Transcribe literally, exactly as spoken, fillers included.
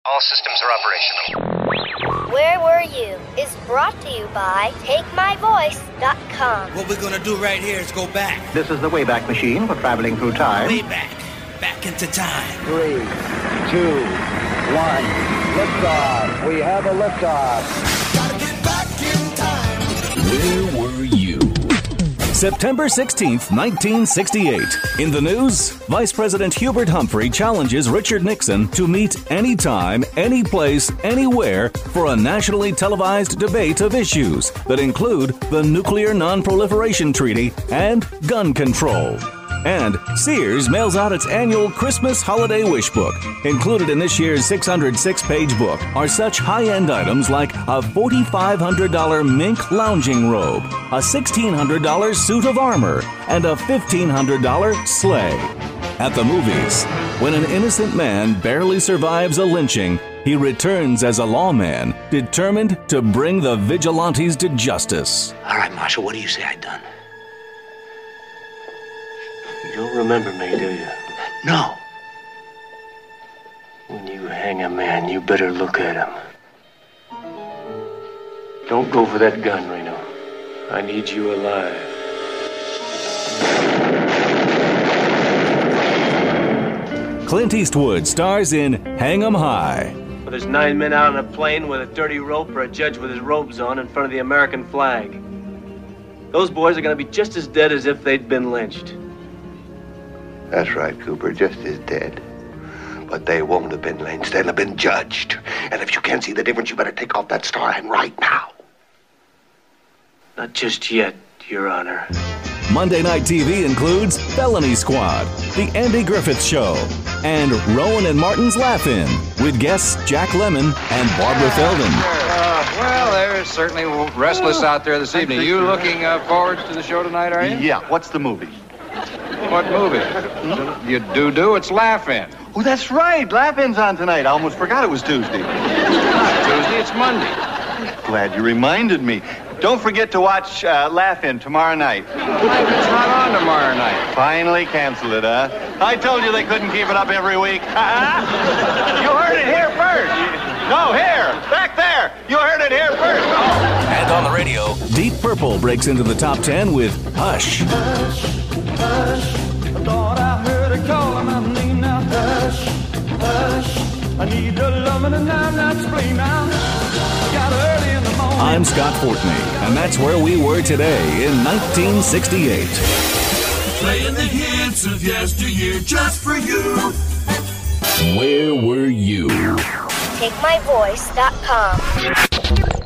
All systems are operational. Where Were You is brought to you by Take My Voice dot com. What we're gonna do right here is go back. This is the Wayback Machine for traveling through time. Way back. Back into time. Three, two, one. Liftoff. We have a liftoff. Gotta get back in time. Where were you? September sixteenth, nineteen sixty-eight. In the news, Vice President Hubert Humphrey challenges Richard Nixon to meet anytime, any place, anywhere for a nationally televised debate of issues that include the Nuclear Non-Proliferation Treaty and gun control. And Sears mails out its annual Christmas Holiday Wish Book. Included in this year's six hundred six page book are such high-end items like a four thousand five hundred dollars mink lounging robe, a sixteen hundred dollars suit of armor, and a fifteen hundred dollars sleigh. At the movies, when an innocent man barely survives a lynching, he returns as a lawman, determined to bring the vigilantes to justice. All right, Marshal, what do you say I done? You don't remember me, do you? No. When you hang a man, you better look at him. Don't go for that gun, Reno. I need you alive. Clint Eastwood stars in Hang 'em High. Well, there's nine men out on a plane with a dirty rope or a judge with his robes on in front of the American flag. Those boys are going to be just as dead as if they'd been lynched. That's right, Cooper, just as dead. But they won't have been lynched. They'll have been judged. And if you can't see the difference, you better take off that star and right now. Not just yet, Your Honor. Monday Night T V includes Felony Squad, The Andy Griffith Show, and Rowan and Martin's Laugh-In, with guests Jack Lemmon and Barbara Feldon. Uh, well, they're certainly restless out there this evening. You looking uh, forward to the show tonight, are you? Yeah, what's the movie? What movie? Hmm? You do-do, it's Laugh-In. Oh, that's right. Laugh-In's on tonight. I almost forgot it was Tuesday. It's not Tuesday, it's Monday. Glad you reminded me. Don't forget to watch uh, Laugh-In tomorrow night. It's not on tomorrow night. Finally canceled it, huh? I told you they couldn't keep it up every week. You heard it here first. No, here. Back there. You heard it here first. Oh. And on the radio, Deep Purple breaks into the top ten with Hush. Hush, hush, I thought I heard her calling my name now. Hush, hush, I need your loving and I'm not spring now. Got early in the morning. I'm Scott Fortney, and that's where we were today in nineteen sixty-eight. Playing the hits of yesteryear just for you. Where were you? Take My Voice dot com.